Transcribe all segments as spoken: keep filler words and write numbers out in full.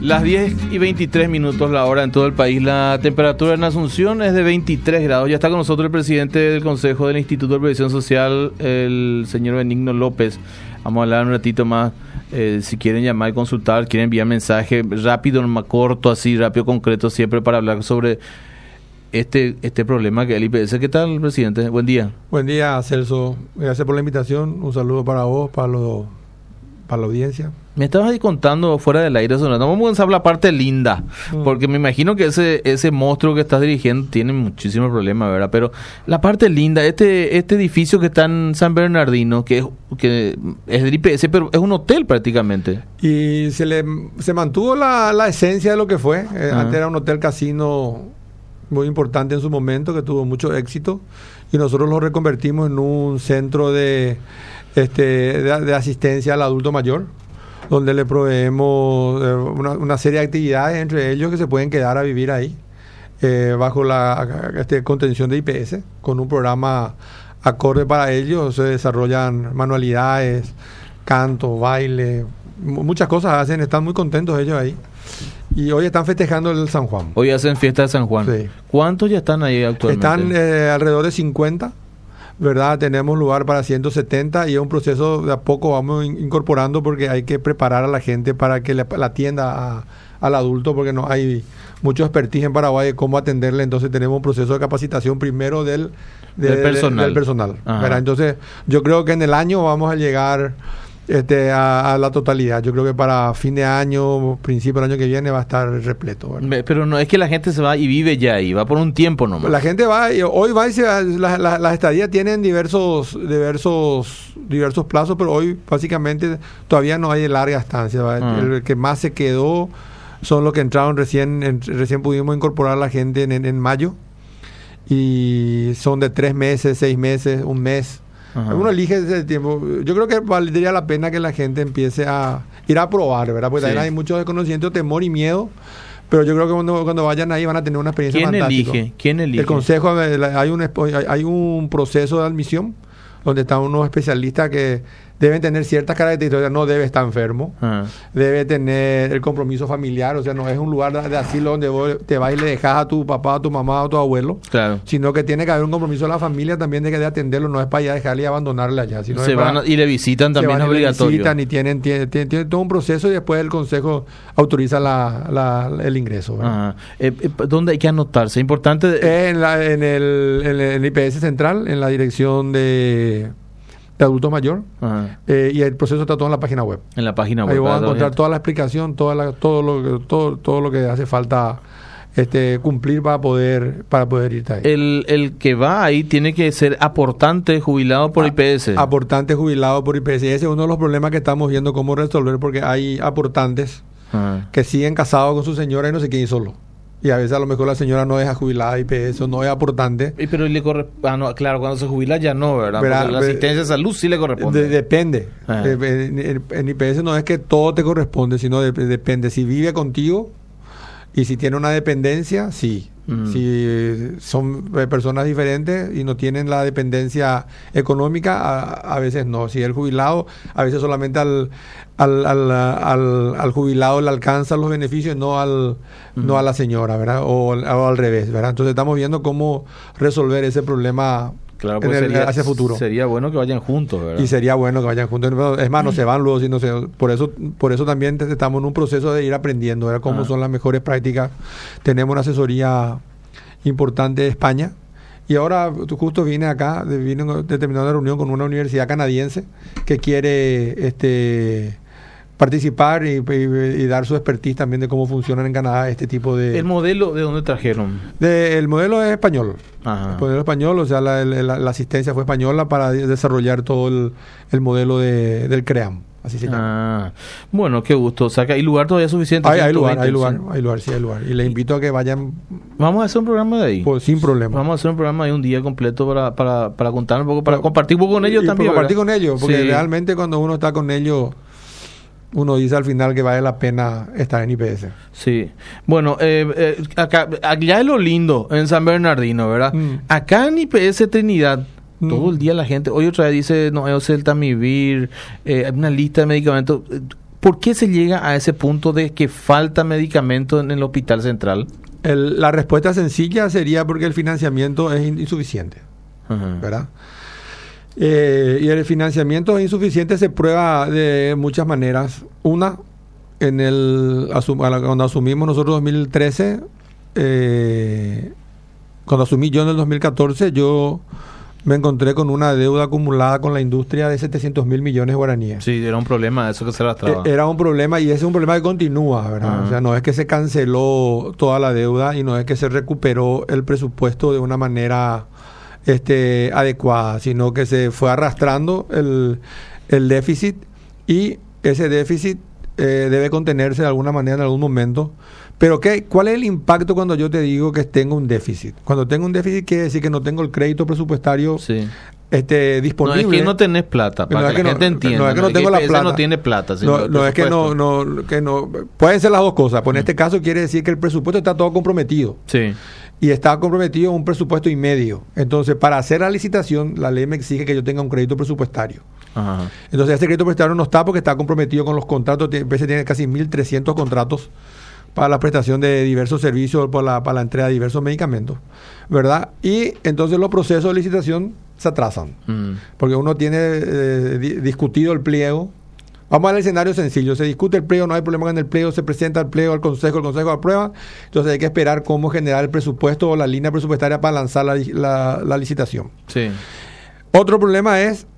Las diez y veintitrés minutos la hora en todo el país. La temperatura en Asunción es de veintitrés grados. Ya está con nosotros el presidente del Consejo del Instituto de Previsión Social, el señor Benigno López. Vamos a hablar un ratito más. Eh, si quieren llamar y consultar, quieren enviar mensaje rápido, más corto, así, rápido, concreto, siempre para hablar sobre este este problema que el I P S. ¿Qué tal, presidente? Buen día. Buen día, Celso. Gracias por la invitación. Un saludo para vos, para, lo, para la audiencia. Me estabas ahí contando fuera del aire, sonando. Vamos a comenzar la parte linda, mm. porque me imagino que ese ese monstruo que estás dirigiendo tiene muchísimos problemas, ¿verdad? Pero la parte linda, este este edificio que está en San Bernardino, que es que es del I P S, pero es un hotel prácticamente. Y se le se mantuvo la, la esencia de lo que fue. Eh, antes era un hotel casino muy importante en su momento, que tuvo mucho éxito, y nosotros lo reconvertimos en un centro de este de, de asistencia al adulto mayor, donde le proveemos eh, una, una serie de actividades, entre ellos que se pueden quedar a vivir ahí, eh, bajo la este, contención de I P S, con un programa acorde para ellos. Se desarrollan manualidades, canto, baile, m- muchas cosas hacen, están muy contentos ellos ahí. Y hoy están festejando el San Juan. Hoy hacen fiesta de San Juan. Sí. ¿Cuántos ya están ahí actualmente? Están eh, alrededor de cincuenta. ¿Verdad? Tenemos lugar para ciento setenta y es un proceso de a poco vamos in- incorporando porque hay que preparar a la gente para que le, la atienda a, al adulto, porque no hay mucho expertise en Paraguay de cómo atenderle. Entonces tenemos un proceso de capacitación primero del, de, del personal, de, del personal ¿verdad? Entonces yo creo que en el año vamos a llegar este a, a la totalidad. Yo creo que para fin de año, principio del año que viene va a estar repleto, ¿verdad? Pero no es que la gente se va y vive ya ahí, va por un tiempo nomás. La gente va, y hoy va y se va, la, la, las estadías tienen diversos, diversos, diversos plazos, pero hoy básicamente todavía no hay de larga estancia. Ah. El, el que más se quedó son los que entraron recién, en, recién pudimos incorporar a la gente en, en, en mayo, y son de tres meses, seis meses, un mes. Ajá. Uno elige ese tiempo. Yo creo que valdría la pena que la gente empiece a ir a probar, ¿verdad? Porque sí, también hay mucho desconocimiento, temor y miedo. Pero yo creo que cuando, cuando vayan ahí van a tener una experiencia ¿Quién fantástica. Elige? ¿Quién elige? El consejo, hay un, hay un proceso de admisión donde están unos especialistas que deben tener ciertas características. No debe estar enfermo, ah. debe tener el compromiso familiar, o sea, no es un lugar de, de asilo donde vos te vas y le dejas a tu papá, a tu mamá, a tu abuelo, claro, sino que tiene que haber un compromiso de la familia también de que de atenderlo, no es para allá dejarle y abandonarle allá, sino se es van para, y le visitan también, es obligatorio. Le visitan y tienen, tienen, tienen, tienen todo un proceso y después el consejo autoriza la, la, el ingreso. Eh, eh, ¿Dónde hay que anotarse? Importante. Eh, en, la, en, el, en el I P S central, en la dirección de de adulto mayor, eh, y el proceso está todo en la página web. En la página web. Ahí van a encontrar toda la explicación, toda la, todo lo todo todo lo que hace falta este cumplir para poder para poder irte ahí. El el que va ahí tiene que ser aportante jubilado por a, I P S. Aportante jubilado por I P S. Y ese es uno de los problemas que estamos viendo cómo resolver, porque hay aportantes Ajá. que siguen casados con su señora y no se quieren ir solo. Y a veces a lo mejor la señora no es jubilada I P S, no es aportante. Y pero le corre... ah, no, claro, cuando se jubila ya no, ¿verdad? Verá, Porque la asistencia de salud sí le corresponde. De, depende. Eh, en, en, en I P S no es que todo te corresponde, sino de, depende. Si vive contigo y si tiene una dependencia, sí. Uh-huh. Si son personas diferentes y no tienen la dependencia económica, a, a veces no. Si el jubilado, a veces solamente al al, al, al, al jubilado le alcanzan los beneficios, no al uh-huh. no a la señora, ¿verdad? O, o al revés, ¿verdad? Entonces estamos viendo cómo resolver ese problema. Claro, pues el, sería, hacia futuro. Sería bueno que vayan juntos, ¿verdad? Y sería bueno que vayan juntos. Es más, no se van luego, sino se, por eso por eso también estamos en un proceso de ir aprendiendo, ¿verdad? Cómo ah. son las mejores prácticas. Tenemos una asesoría importante de España. Y ahora justo vine acá, vine de terminar una reunión con una universidad canadiense que quiere este participar y, y, y dar su expertise también de cómo funcionan en Canadá este tipo de... ¿El modelo de dónde trajeron? De, el modelo es español. Ajá. El modelo español, o sea, la, la, la asistencia fue española para desarrollar todo el, el modelo de, del CREAM. Así se llama. Ah, bueno, qué gusto. O sea, que hay lugar todavía suficiente. Hay, hay lugar, hay lugar, hay lugar, sí hay lugar. Y les invito a que vayan. Vamos a hacer un programa de ahí. Pues, sin problema. Vamos a hacer un programa de un día completo para, para, para contar un poco, para Pero, compartir un poco con ellos y también. Para compartir con ellos, porque sí. realmente cuando uno está con ellos, uno dice al final que vale la pena estar en I P S. Sí. Bueno, eh, eh, acá, allá es lo lindo, en San Bernardino, ¿verdad? Mm. Acá en I P S Trinidad, mm. todo el día la gente, hoy otra vez dice, no, es el Tamivir, eh, hay una lista de medicamentos. ¿Por qué se llega a ese punto de que falta medicamento en el Hospital Central? El, la respuesta sencilla sería porque el financiamiento es insuficiente, uh-huh. ¿verdad? Eh, y el financiamiento insuficiente se prueba de muchas maneras. Una, en el asum, cuando asumimos nosotros dos mil trece, eh, cuando asumí yo en el dos mil catorce, yo me encontré con una deuda acumulada con la industria de setecientos mil millones de guaraníes. Sí, era un problema eso que se arrastraba. Eh, era un problema, y ese es un problema que continúa, ¿verdad? Uh-huh. O sea, no es que se canceló toda la deuda y no es que se recuperó el presupuesto de una manera Este, adecuada, sino que se fue arrastrando el, el déficit, y ese déficit eh, debe contenerse de alguna manera en algún momento. Pero ¿qué, ¿cuál es el impacto cuando yo te digo que tengo un déficit? Cuando tengo un déficit quiere decir que no tengo el crédito presupuestario sí. este, disponible. No es que no tenés plata, para no que la gente entienda. No es que no, no tengo la plata. No tiene plata. No, no es que no, no, que no. Pueden ser las dos cosas. Pues en este caso quiere decir que el presupuesto está todo comprometido. Sí. Y está comprometido un presupuesto y medio. Entonces, para hacer la licitación, la ley me exige que yo tenga un crédito presupuestario. Ajá. Entonces, ese crédito presupuestario no está porque está comprometido con los contratos. A veces tiene casi mil trescientos contratos para la prestación de diversos servicios, para la, para la entrega de diversos medicamentos, ¿verdad? Y entonces los procesos de licitación se atrasan. Mm. Porque uno tiene eh, di- discutido el pliego. Vamos al escenario sencillo. Se discute el pliego, no hay problema en el pliego, se presenta el pliego al Consejo, el Consejo aprueba. Entonces hay que esperar cómo generar el presupuesto o la línea presupuestaria para lanzar la, la, la licitación. Sí. Otro problema es,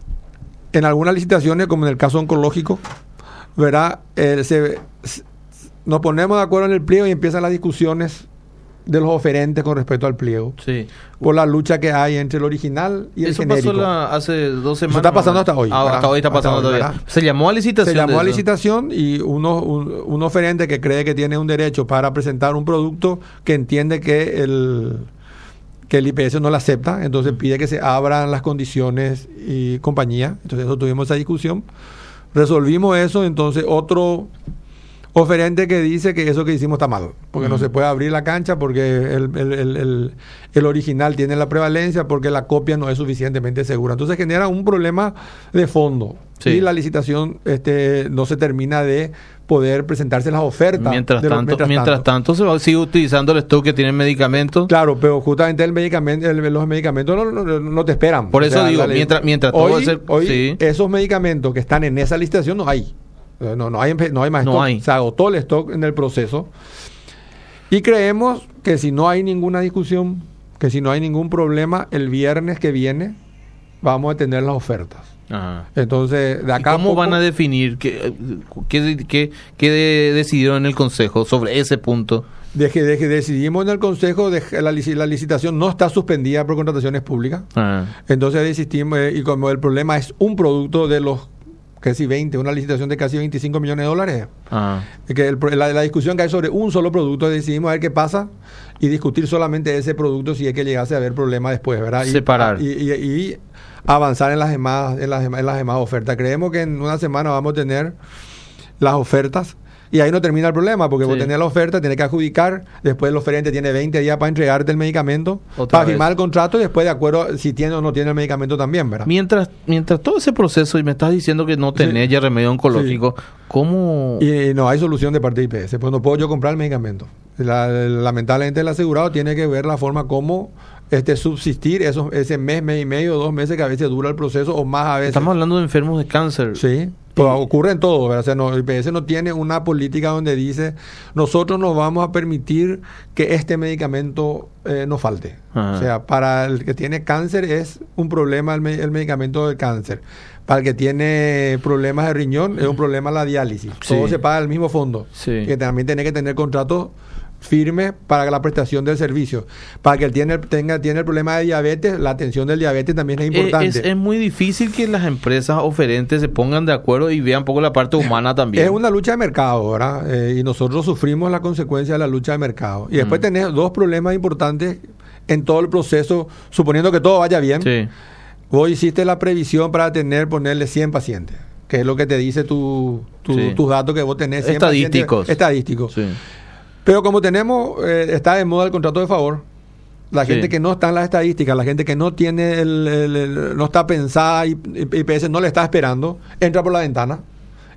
en algunas licitaciones, como en el caso oncológico, ¿verdad? Eh, se, se, nos ponemos de acuerdo en el pliego y empiezan las discusiones de los oferentes con respecto al pliego. Sí. Por la lucha que hay entre el original y eso el genérico. Eso pasó la, hace dos semanas. Eso está pasando hasta hoy. Ah, hasta hoy está pasando hasta todavía. Hoy, se llamó a licitación. Se llamó a licitación y uno, un, un oferente que cree que tiene un derecho para presentar un producto que entiende que el, que el I P S no lo acepta, entonces pide que se abran las condiciones y compañía. Entonces eso tuvimos esa discusión. Resolvimos eso, entonces otro oferente que dice que eso que hicimos está mal, porque uh-huh. no se puede abrir la cancha, porque el, el, el, el, el original tiene la prevalencia, porque la copia no es suficientemente segura. Entonces genera un problema de fondo. Sí. Y la licitación este, no se termina de poder presentarse las ofertas. Mientras, de tanto, los, mientras, mientras tanto. tanto se va, sigue utilizando el stock que tienen medicamentos. Claro, pero justamente el medicamento, el, los medicamentos no, no, no te esperan. Por eso o sea, digo, la, mientras, mientras hoy, todo ese, hoy sí. esos medicamentos que están en esa licitación no hay. No, no hay, no hay más no stock. Hay. Se agotó el stock en el proceso. Y creemos que si no hay ninguna discusión, que si no hay ningún problema, el viernes que viene vamos a tener las ofertas. Ajá. Entonces, de acá ¿cómo poco, van a definir qué, qué, qué, qué de, decidieron en el Consejo sobre ese punto? De que, de que decidimos en el Consejo, de, la, la licitación no está suspendida por contrataciones públicas. Ajá. Entonces desistimos, eh, y como el problema es un producto de los casi veinte, una licitación de casi veinticinco millones de dólares. Ah. Que el, la, la discusión que hay sobre un solo producto, decidimos a ver qué pasa y discutir solamente ese producto si es que llegase a haber problemas después, ¿verdad? Separar. Y, y, y, y avanzar en las demás, en las, en las demás ofertas. Creemos que en una semana vamos a tener las ofertas. Y ahí no termina el problema, porque sí. vos tenés la oferta, tenés que adjudicar, después el oferente tiene veinte días para entregarte el medicamento, Otra para vez. firmar el contrato y después de acuerdo a si tiene o no tiene el medicamento también, ¿verdad? Mientras mientras todo ese proceso, y me estás diciendo que no tenés sí. ya remedio oncológico, sí. ¿cómo...? Y, y no hay solución de parte de I P S, pues no puedo yo comprar el medicamento. La, lamentablemente el asegurado tiene que ver la forma como este subsistir esos, ese mes, mes y medio, dos meses que a veces dura el proceso o más a veces. Estamos hablando de enfermos de cáncer. Sí. Pues ocurre en todo, ¿verdad? O sea, no, el I P S no tiene una política donde dice nosotros nos vamos a permitir que este medicamento eh, no falte. Ajá. O sea, para el que tiene cáncer es un problema el, me- el medicamento del cáncer. Para el que tiene problemas de riñón es un problema la diálisis. Sí. Todo se paga del mismo fondo. Sí. Que también tiene que tener contratos firme para la prestación del servicio. Para que él tiene, tenga, tiene el problema de diabetes, la atención del diabetes también es importante. Es, es muy difícil que las empresas oferentes se pongan de acuerdo y vean un poco la parte humana también. Es una lucha de mercado, ¿verdad? Eh, y nosotros sufrimos la consecuencia de la lucha de mercado. Y después mm. tenés dos problemas importantes en todo el proceso, suponiendo que todo vaya bien. Sí. Vos hiciste la previsión para tener, ponerle cien pacientes, que es lo que te dice tu, tu, sí. tus datos que vos tenés. cien estadísticos. Estadísticos. Sí. Pero como tenemos, eh, está de moda el contrato de favor, la sí. gente que no está en las estadísticas, la gente que no tiene el, el, el no está pensada y I P S no le está esperando, entra por la ventana.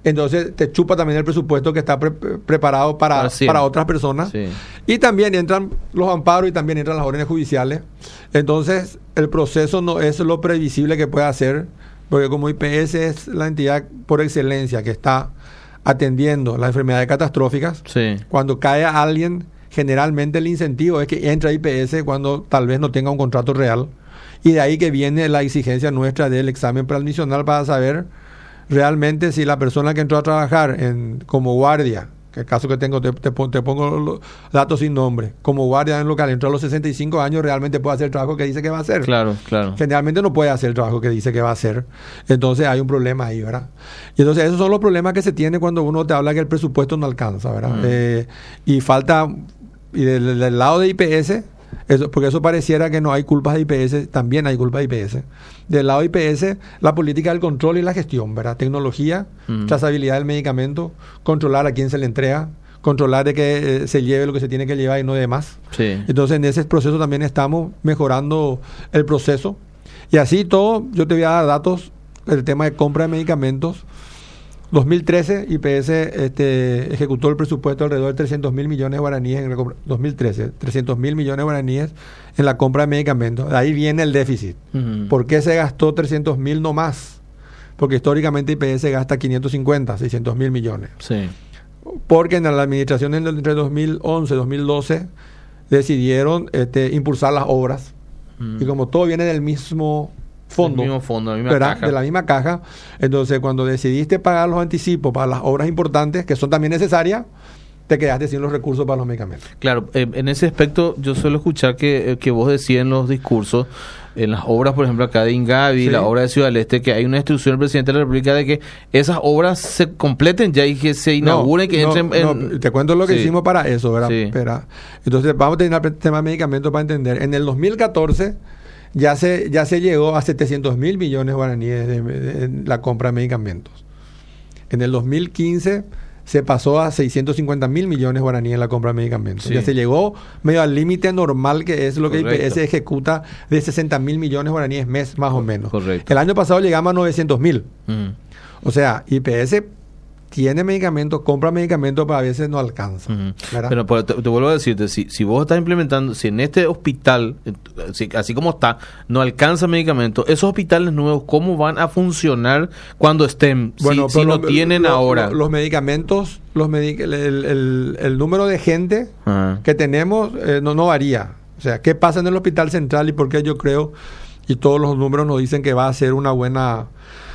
entonces te chupa también el presupuesto que está pre preparado para, para otras personas. Sí. Y también entran los amparos y también entran las órdenes judiciales. Entonces, el proceso no es lo previsible que puede hacer, porque como I P S es la entidad por excelencia que está atendiendo las enfermedades catastróficas, sí. Cuando cae a alguien, generalmente el incentivo es que entre a I P S cuando tal vez no tenga un contrato real. Y de ahí que viene la exigencia nuestra del examen preadmisional para saber realmente si la persona que entró a trabajar en, como guardia, que el caso que tengo, te, te, te pongo los datos sin nombre, como guardia en local, entró a los sesenta y cinco años, realmente puede hacer el trabajo que dice que va a hacer. Claro, claro. Generalmente no puede hacer el trabajo que dice que va a hacer. Entonces hay un problema ahí, ¿verdad? Y entonces esos son los problemas que se tiene cuando uno te habla que el presupuesto no alcanza, ¿verdad? Mm. Eh, y falta, y del, del lado de I P S, eso, porque eso pareciera que no hay culpas de I P S, también hay culpas de I P S. Del lado de I P S, la política del control y la gestión, ¿verdad? Tecnología, mm. trazabilidad del medicamento, controlar a quién se le entrega, controlar de que eh, se lleve lo que se tiene que llevar y no de más. Sí. Entonces, en ese proceso también estamos mejorando el proceso. Y así todo, yo te voy a dar datos, el tema de compra de medicamentos. dos mil trece, I P S este, ejecutó el presupuesto alrededor de trescientos mil millones de guaraníes en la compra. dos mil trece, trescientos mil millones de guaraníes en la compra de medicamentos. De ahí viene el déficit. Uh-huh. ¿Por qué se gastó trescientos mil no más? Porque históricamente I P S gasta quinientos cincuenta, seiscientos mil millones. Sí. Porque en la administración entre dos mil once y dos mil doce decidieron este, impulsar las obras. Uh-huh. Y como todo viene del mismo fondo, mismo fondo la misma caja. de la misma caja, entonces cuando decidiste pagar los anticipos para las obras importantes, que son también necesarias, te quedaste sin los recursos para los medicamentos. Claro, eh, en ese aspecto yo suelo escuchar que, eh, que vos decías en los discursos, en las obras, por ejemplo, acá de Ingavi, sí. La obra de Ciudad del Este, que hay una instrucción del presidente de la República de que esas obras se completen ya y que se inauguren, no, que no, entren no, en... Te cuento lo que sí. hicimos para eso, ¿verdad? Sí. Espera. Entonces vamos a tener el tema de medicamentos para entender. En el dos mil catorce ya se, ya se llegó a setecientos mil millones de guaraníes de, de, de la compra de medicamentos. En el dos mil quince se pasó a seiscientos cincuenta mil millones de guaraníes en la compra de medicamentos. Sí. Ya se llegó medio al límite normal, que es lo que Correcto. I P S ejecuta de sesenta mil millones de guaraníes mes, más o menos. Correcto. El año pasado llegamos a novecientos mil. Uh-huh. O sea, I P S tiene medicamentos, compra medicamentos, pero a veces no alcanza. Uh-huh. Pero, pero te, te vuelvo a decirte, si, si vos estás implementando, si en este hospital, si, así como está, no alcanza medicamentos, esos hospitales nuevos, ¿cómo van a funcionar cuando estén? Bueno, si, si no lo, tienen lo, ahora. Lo, los medicamentos, los medic el, el, el, el número de gente uh-huh. que tenemos eh, no, no varía. O sea, ¿qué pasa en el hospital central y por qué yo creo, y todos los números nos dicen que va a ser una buena,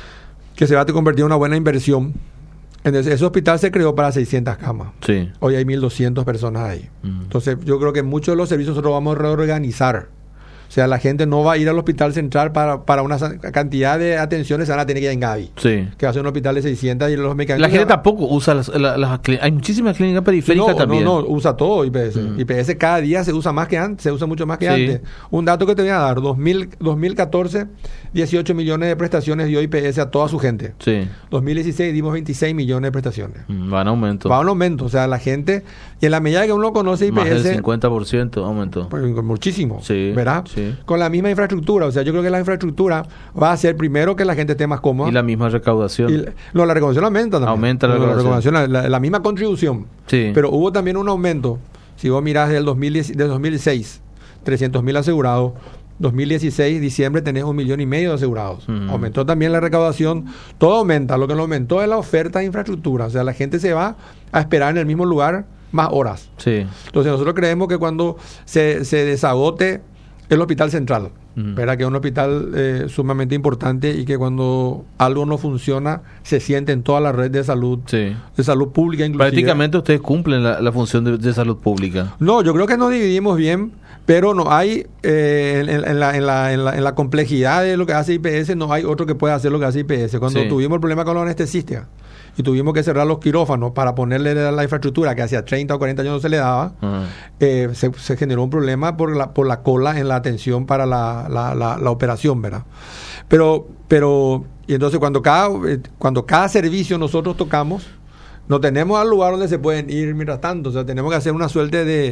que se va a convertir en una buena inversión? Entonces, ese hospital se creó para seiscientas camas. Sí. Hoy hay mil doscientas personas ahí. Uh-huh. Entonces, yo creo que muchos de los servicios nosotros vamos a reorganizar. O sea, la gente no va a ir al hospital central para, para una cantidad de atenciones, se van a tener que ir a Ingavi. Sí. Que va a ser un hospital de seiscientas y los medicamentos... La gente tampoco usa las, las, las clínicas. Hay muchísimas clínicas periféricas no, también. No, no, usa todo I P S. Uh-huh. I P S cada día se usa más que antes, se usa mucho más que sí. antes. Un dato que te voy a dar, dos mil, dos mil catorce, dieciocho millones de prestaciones dio I P S a toda su gente. Sí. dos mil dieciséis dimos veintiséis millones de prestaciones. Va en aumento. Va en aumento. O sea, la gente, y en la medida que uno conoce I P S... Más del cincuenta por ciento aumentó. Pues, muchísimo. Sí. ¿Verdad? Sí. Con la misma infraestructura. O sea, yo creo que la infraestructura va a hacer primero que la gente esté más cómoda. Y la misma recaudación. Y, no, la recaudación aumenta también. Aumenta la, la recaudación. recaudación. La, la, la misma contribución. Sí. Pero hubo también un aumento. Si vos mirás del, dos mil diez, del dos mil seis, trescientos mil asegurados. dos mil dieciséis, diciembre, tenés un millón y medio de asegurados. Uh-huh. Aumentó también la recaudación. Todo aumenta. Lo que no aumentó es la oferta de infraestructura. O sea, la gente se va a esperar en el mismo lugar más horas. Sí. Entonces, nosotros creemos que cuando se, se desagote el hospital central, uh-huh. ¿verdad? Que es un hospital eh, sumamente importante y que cuando algo no funciona se siente en toda la red de salud, sí. de salud pública inclusive. Prácticamente ustedes cumplen la, la función de, de salud pública. No, yo creo que nos dividimos bien, pero no hay eh, en, en, la, en, la, en, la, en la complejidad de lo que hace I P S, no hay otro que pueda hacer lo que hace I P S. Cuando sí. tuvimos el problema con los anestesistas y tuvimos que cerrar los quirófanos para ponerle la, la infraestructura que hacía treinta o cuarenta años no se le daba, uh-huh. eh, se, se generó un problema por la, por la cola en la atención para la, la, la, la operación, ¿verdad? Pero, pero y entonces cuando cada, cuando cada servicio nosotros tocamos, no tenemos al lugar donde se pueden ir mientras tanto. O sea, tenemos que hacer una suerte de,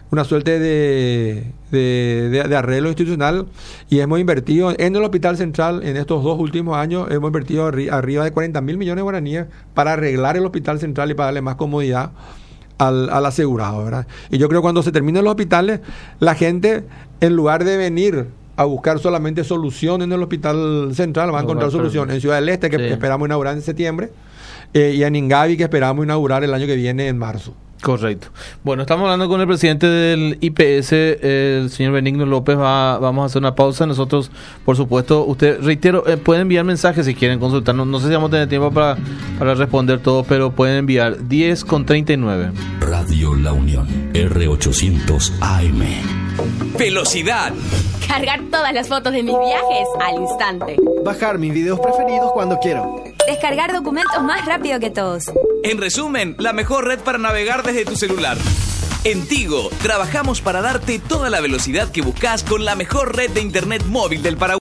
una suerte de, de, de, de arreglo institucional, y hemos invertido en el Hospital Central en estos dos últimos años, hemos invertido arri- arriba de cuarenta mil millones de guaraníes para arreglar el Hospital Central y para darle más comodidad al, al asegurado, ¿verdad? Y yo creo que cuando se terminen los hospitales, la gente, en lugar de venir a buscar solamente solución en el Hospital Central, va a encontrar solución en Ciudad del Este, que sí. esperamos inaugurar en septiembre, eh, y en Ingavi, que esperamos inaugurar el año que viene en marzo. Correcto. Bueno, estamos hablando con el presidente del I P S, el señor Benigno López. Va, vamos a hacer una pausa. Nosotros, por supuesto, usted, reitero, eh, pueden enviar mensajes si quieren consultarnos. No sé si vamos a tener tiempo para, para responder todo, pero pueden enviar diez con treinta y nueve. Radio La Unión, R ochocientos A M. Velocidad. Cargar todas las fotos de mis viajes al instante. Bajar mis videos preferidos cuando quiero. Descargar documentos más rápido que todos. En resumen, la mejor red para navegar desde tu celular. En Tigo, trabajamos para darte toda la velocidad que buscas con la mejor red de internet móvil del Paraguay.